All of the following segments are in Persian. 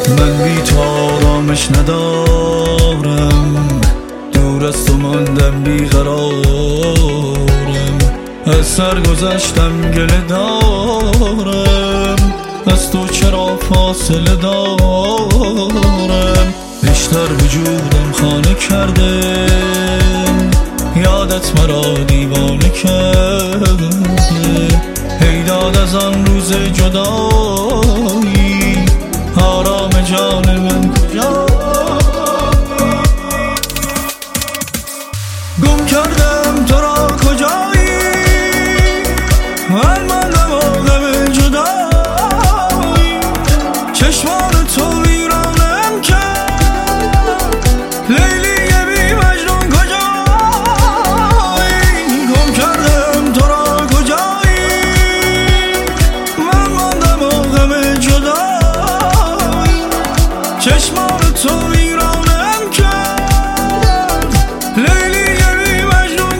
من بی تو آرامش ندارم، دور از تو ماندم بیقرارم، از سر گذشتم گله دارم، از تو چرا فاصله دارم، بیشتر وجودم خانه کرده، یادت مرا دیوانه کرده، ای داد از آن روز جدایی، آرام جان من کجا؟ گم کردم تو را کجایی، من ماندم و غم جدایی، چشمان تو ویرانم کرد، لیلی بی مجنون کجایی؟ گم کردم تو را کجایی، من ماندم و غم جدایی، چشمان تو ویرانم کرد، لیلی بی مجنون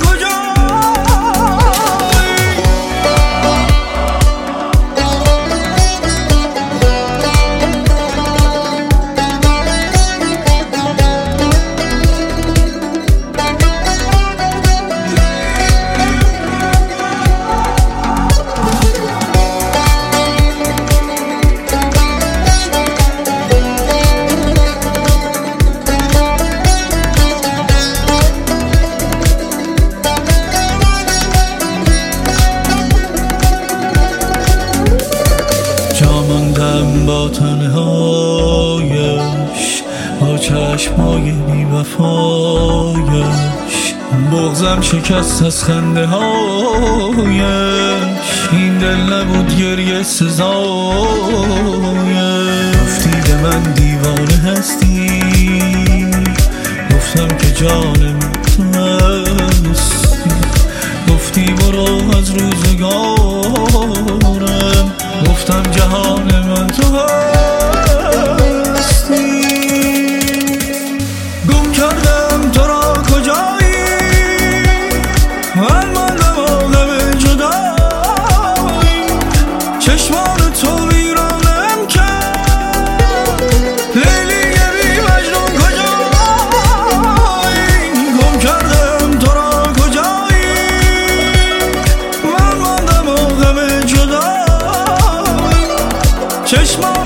جاماندم با تنهایش، با چشمای بی وفایش، بغضم شکست از خنده هایش، این دل نبود گریه سزایش، گفتی به من دیوانه هستی، گفتم که جانم تو هستی، گفتی برو از روزگارم، گفتم جهان من تو هستی، گم کردم تو را کجایی، من ماندم و غم جدایی، چشمان تو ویرانم کرد، لیلی بی مجنون کجایی؟ گم کردم تو را کجایی، من ماندم و غم جدایی، چشمان